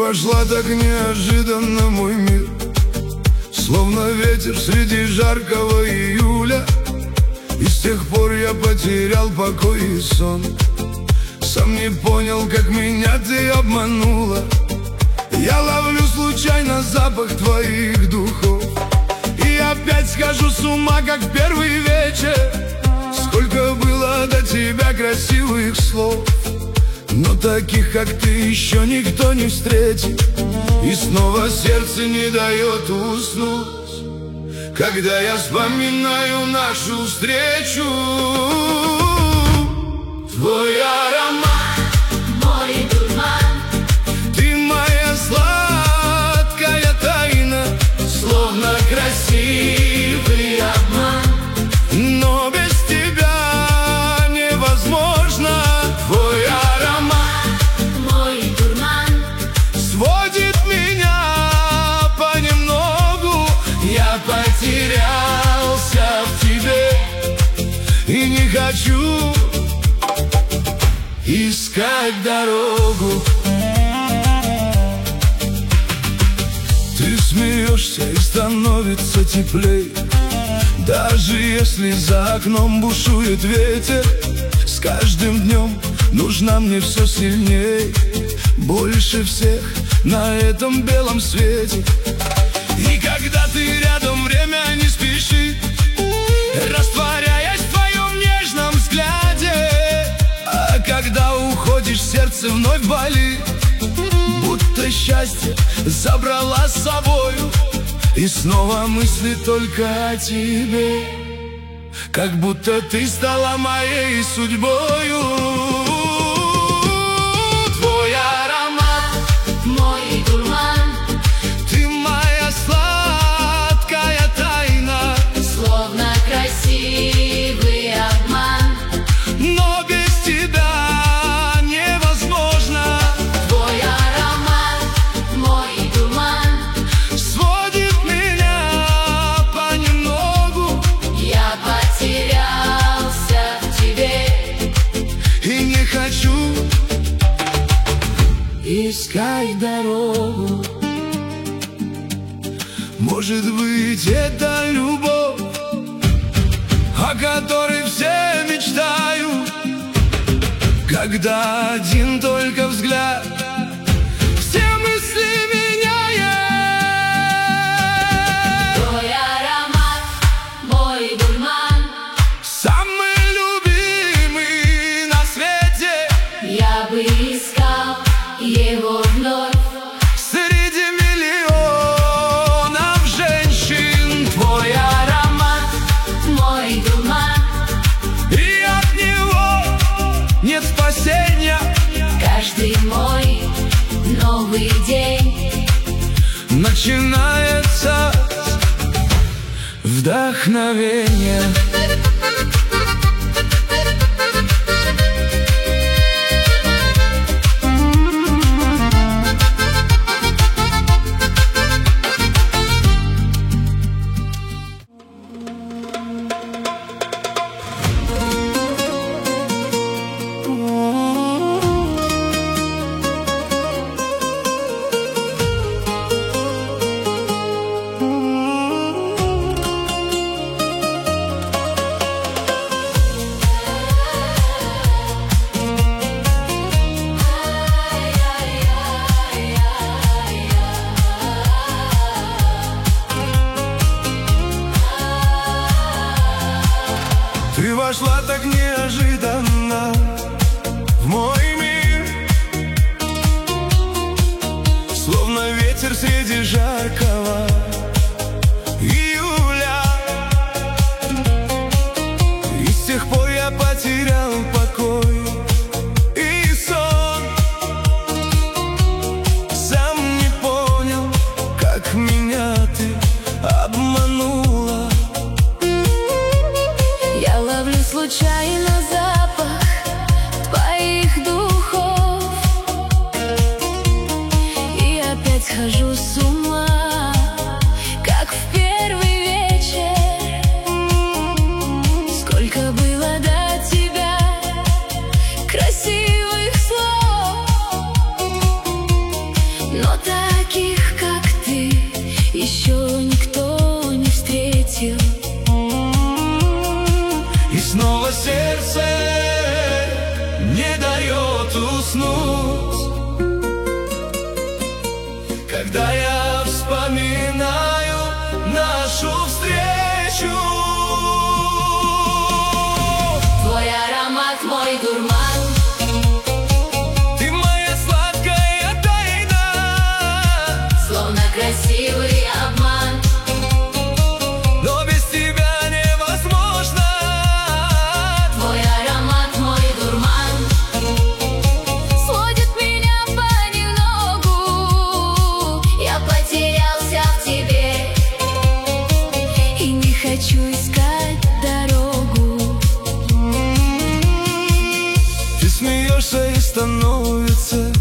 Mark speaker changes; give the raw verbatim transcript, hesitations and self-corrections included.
Speaker 1: вошла так неожиданно в мой мир, словно ветер среди жаркого июля. И с тех пор я потерял покой и сон. Сам не понял, как меня ты обманула. Я ловлю случайно запах твоих духов и опять схожу с ума, как в первый вечер. Сколько было до тебя красивых слов, но таких, как ты, еще никто не встретит. И снова сердце не дает уснуть, когда я вспоминаю нашу встречу. Твой аромат,
Speaker 2: мой дурман,
Speaker 1: ты моя сладкая тайна,
Speaker 2: словно красивый обман.
Speaker 1: но без тебя невозможно. Твой аромат,
Speaker 2: Мой дурман,
Speaker 1: сводит меня понемногу.
Speaker 2: я
Speaker 1: Потерялся в тебе и не хочу искать дорогу. Ты смеешься и становится теплей, даже если за окном бушует ветер. С каждым днем нужна мне все сильней, больше всех на этом белом свете. И когда ты рядом, время не спешит, растворяясь в твоем нежном взгляде. А когда уходишь, сердце вновь болит, будто счастье забрала с собою. И снова мысли только о тебе, как будто ты стала моей судьбою. Твой аромат,
Speaker 2: мой дурман,
Speaker 1: ты моя сладкая тайна,
Speaker 2: словно красивый обман.
Speaker 1: но без тебя невозможно.
Speaker 2: Твой аромат, мой дурман,
Speaker 1: Сводит меня понемногу
Speaker 2: я потерялся в тебе
Speaker 1: и не хочу искать дорогу. Может быть, это любовь, о которой все мечтают, когда один только взгляд все мысли меняет.
Speaker 2: Твой аромат, мой дурман,
Speaker 1: Самый любимый на свете,
Speaker 2: я бы искал его вновь.
Speaker 1: среди миллионов женщин.
Speaker 2: Твой аромат, мой дурман,
Speaker 1: И от него нет спасения.
Speaker 2: каждый мой новый день
Speaker 1: Начинается вдохновение. уснуть, когда я вспоминаю нашу встречу.
Speaker 2: Твой аромат, мой дурман,
Speaker 1: Ты моя сладкая тайна,
Speaker 2: словно красивый обман.
Speaker 1: но без тебя невозможно.
Speaker 2: Твой аромат, мой дурман, сводит меня понемногу. Я потерялся в тебе и не хочу искать дорогу.
Speaker 1: Ты смеешься и становится